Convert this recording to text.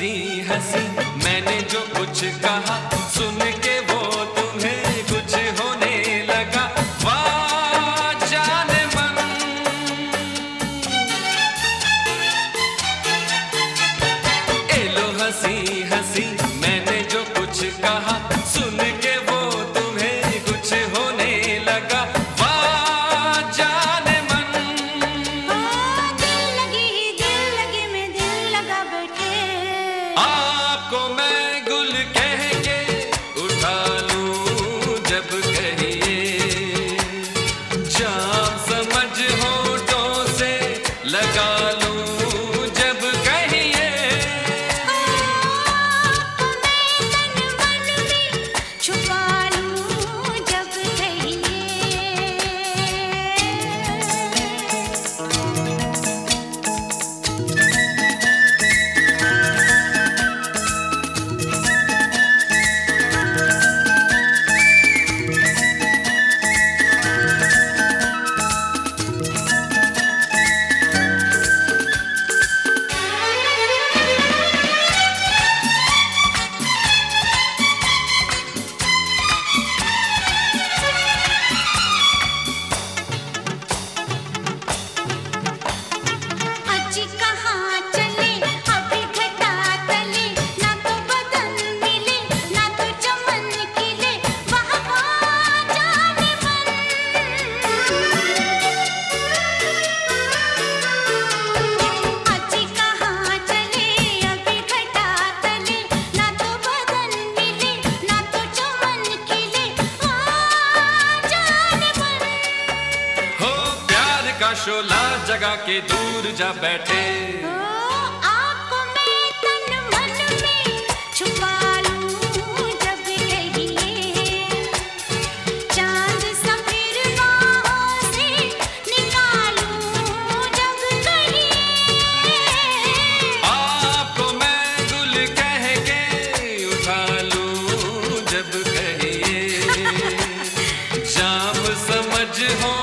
हंसी हंसी मैंने जो कुछ कहा, सुन के वो तुम्हें कुछ होने लगा। वाह जाने मन, ए लो हंसी हंसी मैंने जो कुछ कहा, सुन के वो तुम्हें कुछ होने लगा। वाह जाने मन, दिल लगी में दिल लगा बैठे। आपको मैं गुल कह के उठा लूं जब कहिए, जाम समझ होठों से लगा लूं जब कहिए। मैं तन मन में छुपा लूं जब कहिए। अजी कहाँ चले अभी घटा तले, ना तो बदन मिले ना तो चमन खिले। वाह वाह जाने मन, अजी कहाँ चले अभी घटा तले, ना तो बदन मिले ना तो चमन खिले। वाह जाने मन, हो प्यार का शोला जगा के दूर जा बैठे। आपको मैं तन मन में छुपा लूं जब कहिए। चांद सफेद बाहों से निकालूं जब कहिए। आपको मैं गुल कह के उठा लूं जब कहिए, जाम समझ हो